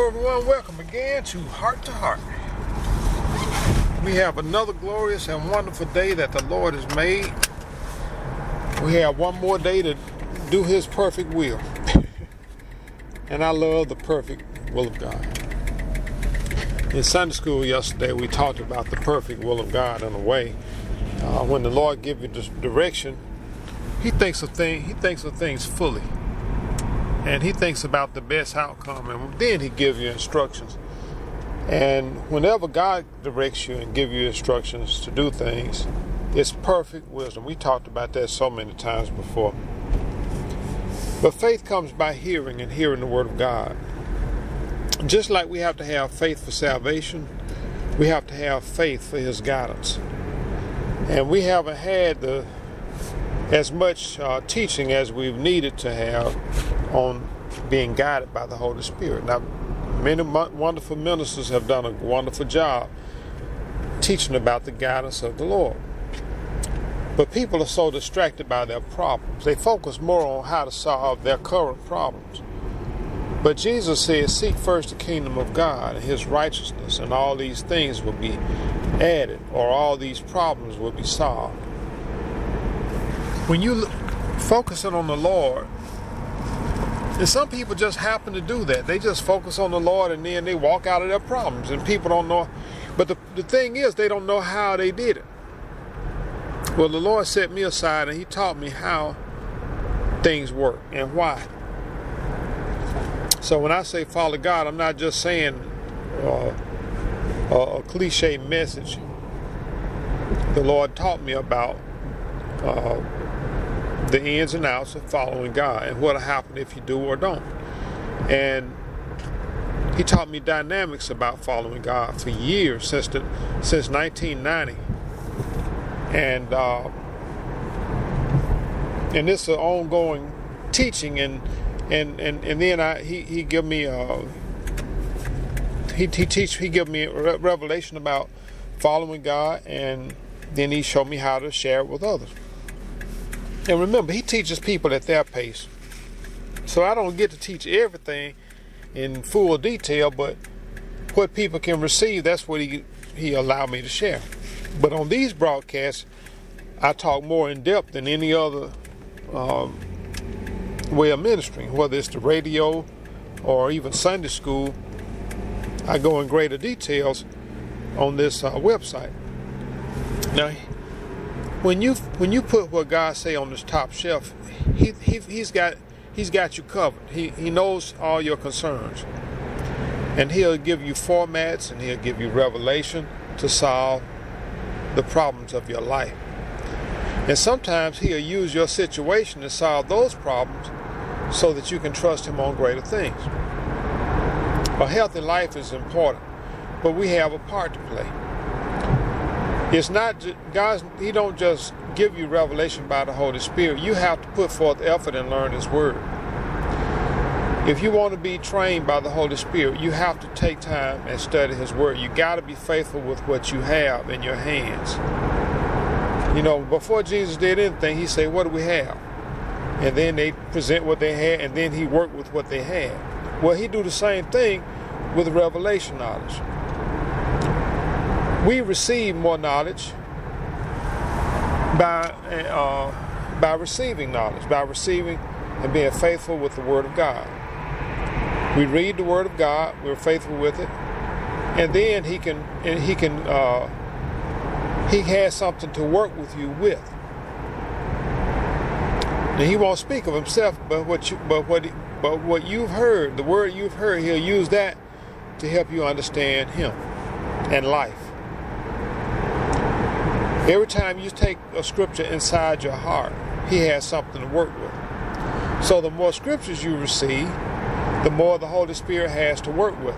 Hello everyone, welcome again to Heart to Heart. We have another glorious and wonderful day that the Lord has made. We have one more day to do His perfect will. And I love the perfect will of God. In Sunday school yesterday, we talked about the perfect will of God in a way. When the Lord gives you this direction, He thinks of things fully. And He thinks about the best outcome, and then He gives you instructions. And whenever God directs you and gives you instructions to do things, it's perfect wisdom. We talked about that so many times before. But faith comes by hearing, and hearing the Word of God. Just like we have to have faith for salvation, we have to have faith for His guidance. And we haven't had as much teaching as we've needed to have on being guided by the Holy Spirit. Now, many wonderful ministers have done a wonderful job teaching about the guidance of the Lord. But people are so distracted by their problems. They focus more on how to solve their current problems. But Jesus said, seek first the kingdom of God and His righteousness, and all these things will be added, or all these problems will be solved. When you focusing on the Lord, and some people just happen to do that. They just focus on the Lord and then they walk out of their problems. And people don't know. But the thing is, they don't know how they did it. Well, the Lord set me aside and He taught me how things work and why. So when I say follow God, I'm not just saying a cliche message. The Lord taught me about the ins and outs of following God and what'll happen if you do or don't. And He taught me dynamics about following God for years, since 1990. And this is an ongoing teaching, and then he give me he give me a revelation about following God, and then He showed me how to share it with others. And remember, He teaches people at their pace. So I don't get to teach everything in full detail, but what people can receive, that's what He allowed me to share. But on these broadcasts, I talk more in depth than any other way of ministering, whether it's the radio or even Sunday school. I go in greater details on this website. Now, when you put what God say on this top shelf, He's got you covered. He knows all your concerns, and He'll give you formats, and He'll give you revelation to solve the problems of your life. And sometimes He'll use your situation to solve those problems so that you can trust Him on greater things. A healthy life is important, but we have a part to play. It's not God. He don't just give you revelation by the Holy Spirit. You have to put forth effort and learn His Word. If you want to be trained by the Holy Spirit, you have to take time and study His Word. You got to be faithful with what you have in your hands. You know, before Jesus did anything, He said, "What do we have?" And then they present what they had, and then He worked with what they had. Well, He do the same thing with revelation knowledge. We receive more knowledge by receiving knowledge, by receiving and being faithful with the Word of God. We read the Word of God, we're faithful with it, and then He has something to work with you with. Now, He won't speak of Himself, but what you've heard, the word you've heard, He'll use that to help you understand Him and life. Every time you take a scripture inside your heart, He has something to work with. So the more scriptures you receive, the more the Holy Spirit has to work with.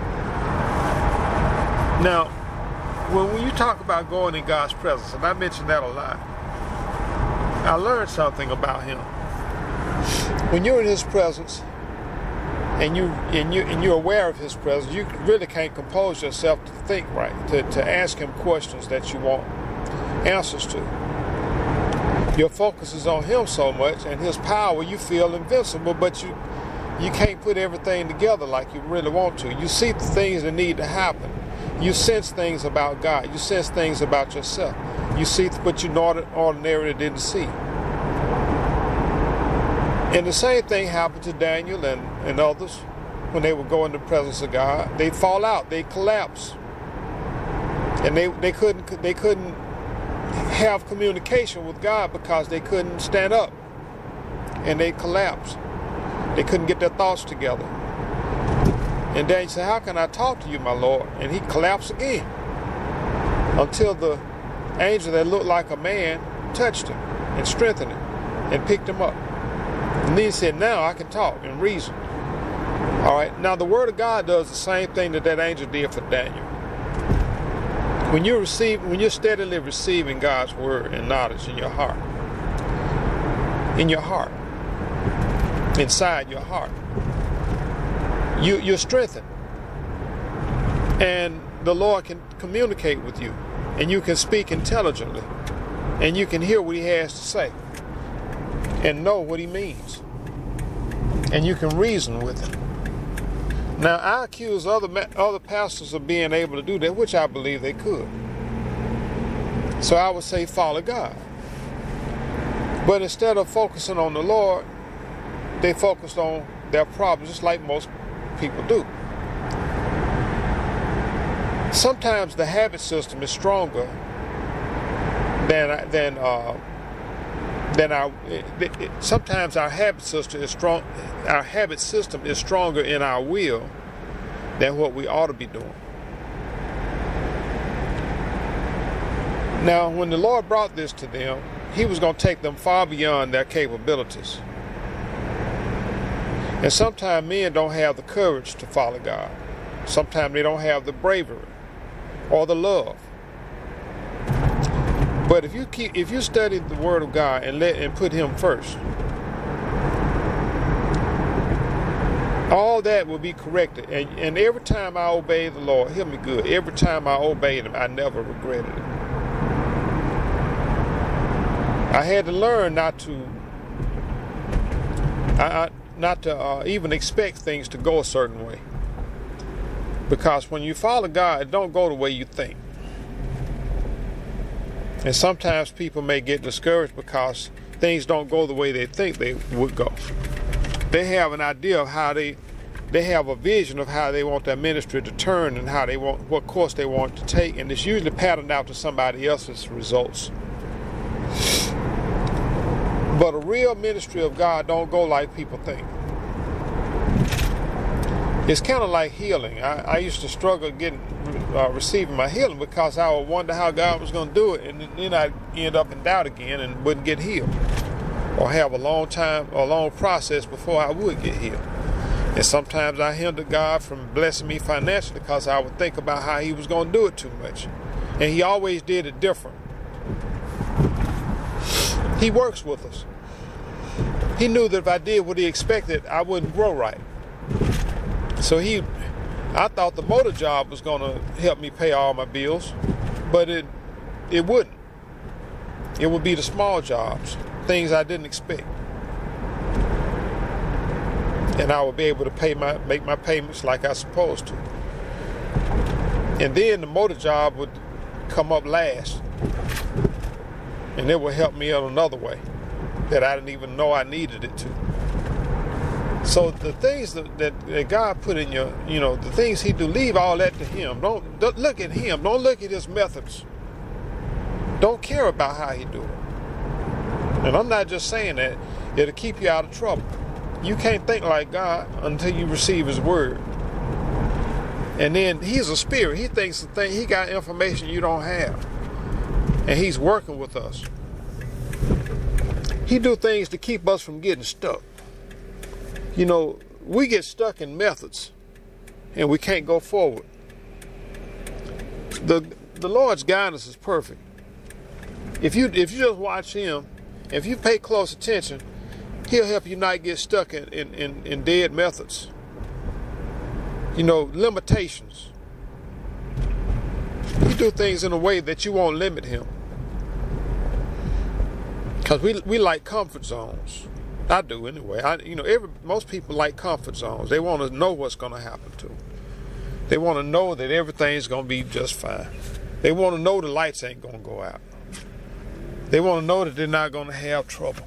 Now, when you talk about going in God's presence, and I mention that a lot, I learned something about Him. When you're in His presence, and you're aware of His presence, you really can't compose yourself to think right, to ask Him questions that you want answers to. Your focus is on Him so much, and His power, you feel invincible, but you can't put everything together like you really want to. You see the things that need to happen. You sense things about God. You sense things about yourself. You see what you ordinarily didn't see. And the same thing happened to Daniel and others when they would go in the presence of God. They'd fall out. They'd collapse. And they couldn't have communication with God because they couldn't stand up. And they collapsed. They couldn't get their thoughts together. And Daniel said, how can I talk to you, my Lord? And he collapsed again until the angel that looked like a man touched him and strengthened him and picked him up. And then he said, now I can talk and reason. All right, now the word of God does the same thing that angel did for Daniel. When you're steadily receiving God's word and knowledge in your heart, inside your heart, you're strengthened, and the Lord can communicate with you, and you can speak intelligently, and you can hear what he has to say and know what he means, and you can reason with him. Now, I accuse other pastors of being able to do that, which I believe they could. So I would say follow God. But instead of focusing on the Lord, they focused on their problems, just like most people do. Sometimes the habit system is stronger sometimes our habit system is strong. Our habit system is stronger in our will than what we ought to be doing. Now, when the Lord brought this to them, he was going to take them far beyond their capabilities. And sometimes men don't have the courage to follow God. Sometimes they don't have the bravery or the love. But if you study the Word of God and put him first, all that will be corrected. And every time I obey the Lord, hear me good, every time I obeyed him, I never regretted it. I had to learn not to even expect things to go a certain way. Because when you follow God, it don't go the way you think. And sometimes people may get discouraged because things don't go the way they think they would go. They have an idea of how they have a vision of how they want their ministry to turn and what course they want to take, and it's usually patterned out to somebody else's results. But a real ministry of God don't go like people think. It's kind of like healing. I used to struggle receiving my healing because I would wonder how God was going to do it, and then I'd end up in doubt again and wouldn't get healed, or have a long process before I would get healed. And sometimes I hindered God from blessing me financially because I would think about how he was going to do it too much. And he always did it different. He works with us. He knew that if I did what he expected, I wouldn't grow right. So I thought the motor job was going to help me pay all my bills, but it wouldn't. It would be the small jobs, things I didn't expect. And I would be able to make my payments like I was supposed to. And then the motor job would come up last, and it would help me in another way that I didn't even know I needed it to. So the things that God put in the things he do, leave all that to him. Don't look at him. Don't look at his methods. Don't care about how he do it. And I'm not just saying that. It'll keep you out of trouble. You can't think like God until you receive his word. And then he's a spirit. He thinks he got information you don't have. And he's working with us. He do things to keep us from getting stuck. We get stuck in methods and we can't go forward. The Lord's guidance is perfect. If you just watch him, if you pay close attention, he'll help you not get stuck in dead methods. Limitations. You do things in a way that you won't limit him. Because we like comfort zones. I do anyway. Most people like comfort zones. They want to know what's going to happen to them. They want to know that everything's going to be just fine. They want to know the lights ain't going to go out. They want to know that they're not going to have trouble.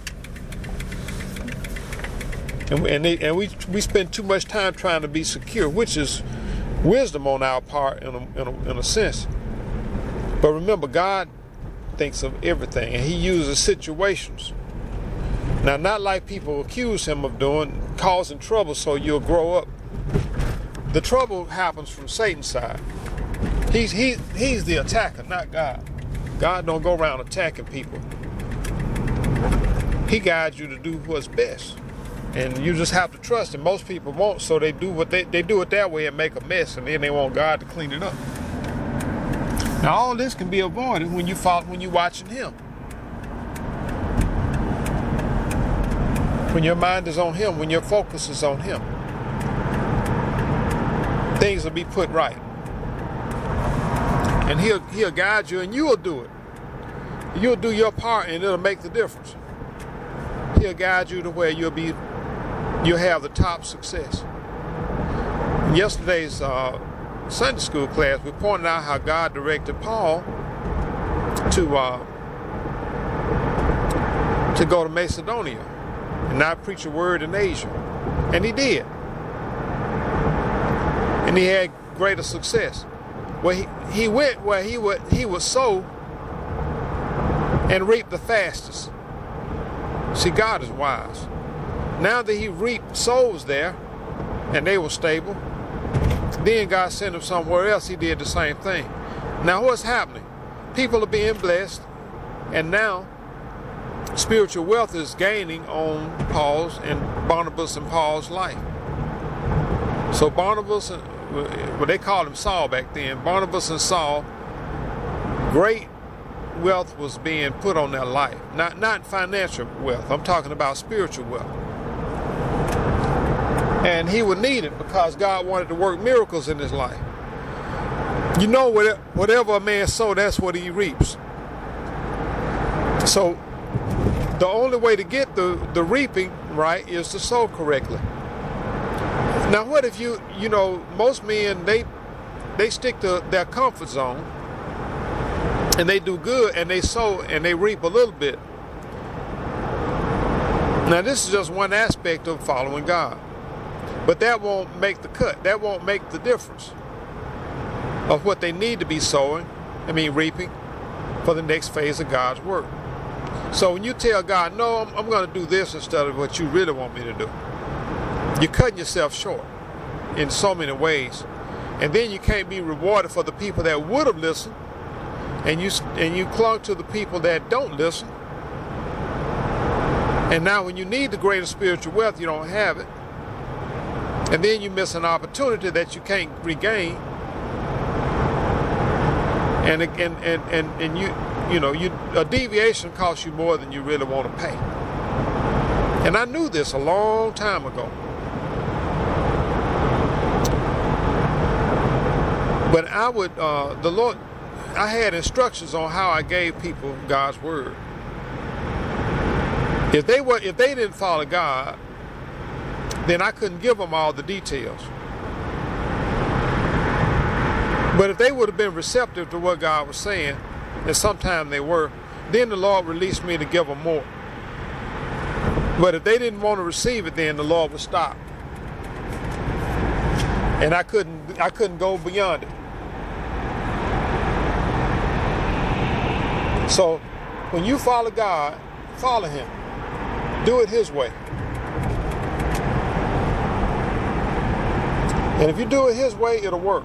And we spend too much time trying to be secure, which is wisdom on our part in a sense. But remember, God thinks of everything, and he uses situations. Now, not like people accuse him of doing, causing trouble so you'll grow up. The trouble happens from Satan's side. He's the attacker, not God. God don't go around attacking people. He guides you to do what's best. And you just have to trust him. Most people won't, so they do what they do it that way and make a mess, and then they want God to clean it up. Now, all this can be avoided when you're watching him. When your mind is on him, when your focus is on him, things will be put right. And he'll guide you, and you'll do it. You'll do your part, and it'll make the difference. He'll guide you to where you'll have the top success. In yesterday's Sunday school class, we pointed out how God directed Paul to go to Macedonia and not preach a word in Asia. And he did. And he had greater success. Well, he went where he would sow and reap the fastest. See, God is wise. Now that he reaped souls there, and they were stable, then God sent him somewhere else. He did the same thing. Now what's happening? People are being blessed, and now spiritual wealth is gaining on Paul's and Barnabas and Paul's life. So Barnabas, well, they called him Saul back then. Barnabas and Saul, great wealth was being put on their life. Not financial wealth. I'm talking about spiritual wealth. And he would need it because God wanted to work miracles in his life. You know, whatever a man sows, that's what he reaps. So the only way to get the reaping right is to sow correctly. Now, what if most men, they stick to their comfort zone, and they do good, and they sow, and they reap a little bit. Now, this is just one aspect of following God. But that won't make the cut. That won't make the difference of what they need to be reaping for the next phase of God's work. So when you tell God, no, I'm going to do this instead of what you really want me to do, you're cutting yourself short in so many ways. And then you can't be rewarded for the people that would have listened, and you clung to the people that don't listen. And now when you need the greater spiritual wealth, you don't have it. And then you miss an opportunity that you can't regain. And a deviation costs you more than you really want to pay. And I knew this a long time ago. But I had instructions on how I gave people God's word. If they didn't follow God, then I couldn't give them all the details. But if they would have been receptive to what God was saying, and sometimes they were, then the Lord released me to give them more. But if they didn't want to receive it, then the Lord would stop. And I couldn't go beyond it. So when you follow God, follow him. Do it his way. And if you do it his way, it'll work.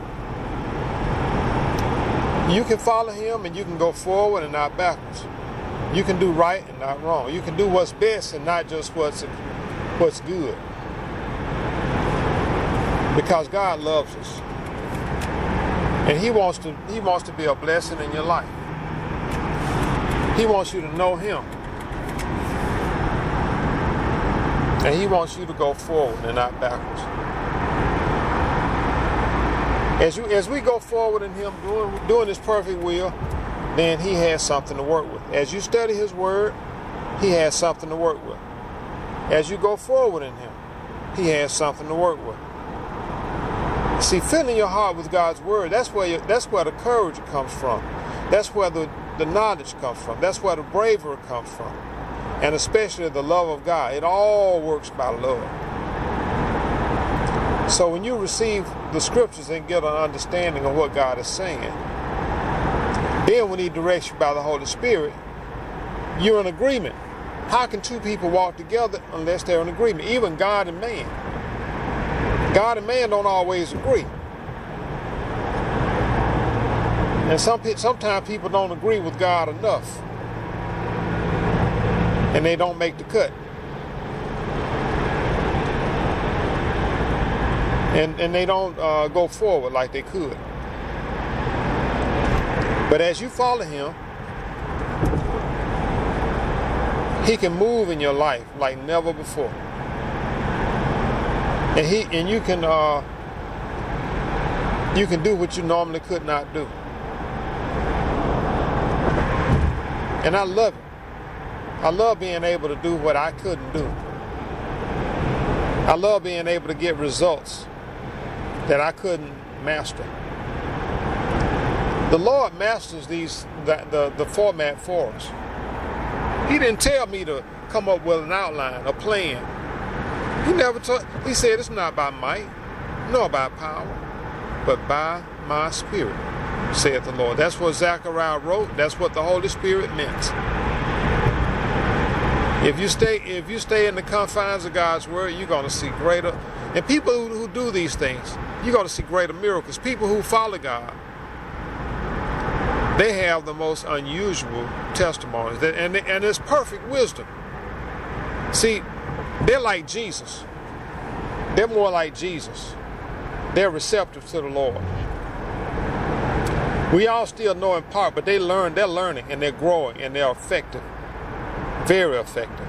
You can follow him and you can go forward and not backwards. You can do right and not wrong. You can do what's best and not just what's good. Because God loves us. And he wants to be a blessing in your life. He wants you to know him. And he wants you to go forward and not backwards. As we go forward in him doing his perfect will, then he has something to work with. As you study his word, he has something to work with. as you go forward in him, he has something to work with. See, filling your heart with God's word, that's where the courage comes from. That's where the knowledge comes from. That's where the bravery comes from. And especially the love of God. It all works by love. So when you receive the scriptures and get an understanding of what God is saying, then when he directs you by the Holy Spirit, you're in agreement. How can two people walk together unless they're in agreement? Even God and man. God and man don't always agree. And sometimes people don't agree with God enough. And they don't make the cut. And they don't go forward like they could. But as you follow him, he can move in your life like never before. And you can do what you normally could not do. And I love it. I love being able to do what I couldn't do. I love being able to get results that I couldn't master. The Lord masters the format for us. He didn't tell me to come up with an outline, a plan. He said it's not by might, nor by power, but by my spirit, saith the Lord. That's what Zechariah wrote. That's what the Holy Spirit meant. If you stay in the confines of God's word, you're going to see greater. And people who do these things, you're going to see greater miracles. People who follow God, they have the most unusual testimonies. And it's perfect wisdom. See, they're like Jesus. They're more like Jesus. They're receptive to the Lord. We all still know in part, but they're learning, and they're growing, and they're effective. Very effective.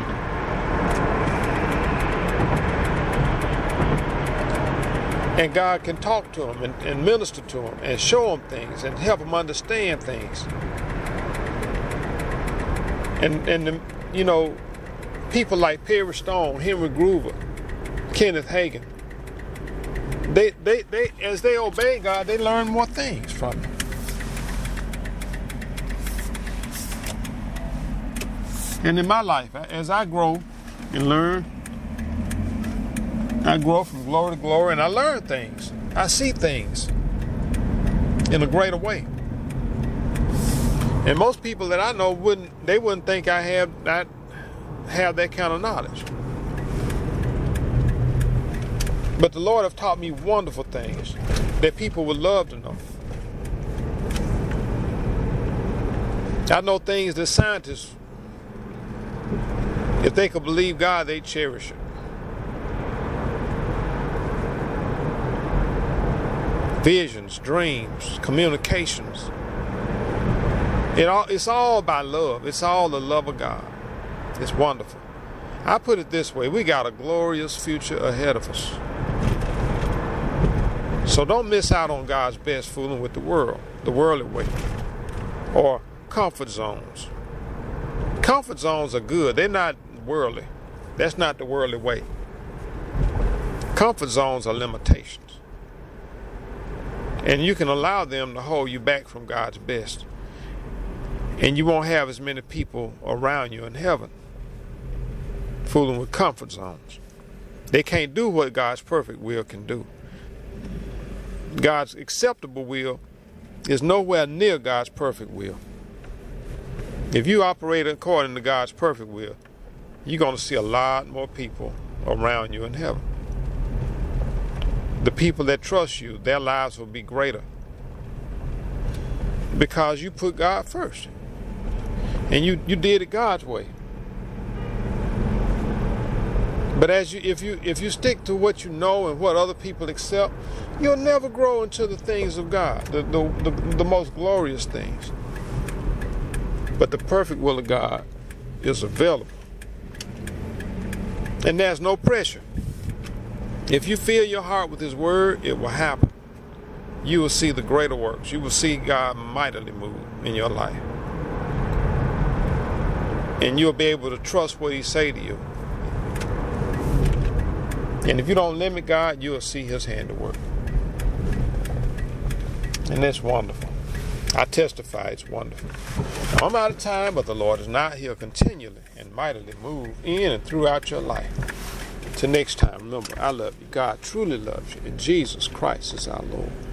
And God can talk to them and minister to them and show them things and help them understand things. And people like Perry Stone, Henry Groover, Kenneth Hagin, they as they obey God, they learn more things from him. And in my life, as I grow and learn, I grow from glory to glory, and I learn things. I see things in a greater way. And most people that I know wouldn't think I have that kind of knowledge. But the Lord have taught me wonderful things that people would love to know. I know things that scientists, if they could believe God, they'd cherish it. Visions, dreams, communications. It's all by love. It's all the love of God. It's wonderful. I put it this way. We got a glorious future ahead of us. So don't miss out on God's best fooling with the worldly way, or comfort zones. Comfort zones are good. They're not worldly. That's not the worldly way. Comfort zones are limitations. And you can allow them to hold you back from God's best. And you won't have as many people around you in heaven fooling with comfort zones. They can't do what God's perfect will can do. God's acceptable will is nowhere near God's perfect will. If you operate according to God's perfect will, you're going to see a lot more people around you in heaven. The people that trust you, their lives will be greater because you put God first, and you did it God's way. But if you stick to what you know and what other people accept, you'll never grow into the things of God, the most glorious things. But the perfect will of God is available, and there's no pressure. If you fill your heart with His Word, it will happen. You will see the greater works. You will see God mightily move in your life. And you'll be able to trust what He say to you And if you don't limit God, you'll see his hand at work. And it's wonderful. I testify it's wonderful. Now, I'm out of time, but the Lord is not. He'll continually and mightily move in and throughout your life. Till next time, remember, I love you. God truly loves you. And Jesus Christ is our Lord.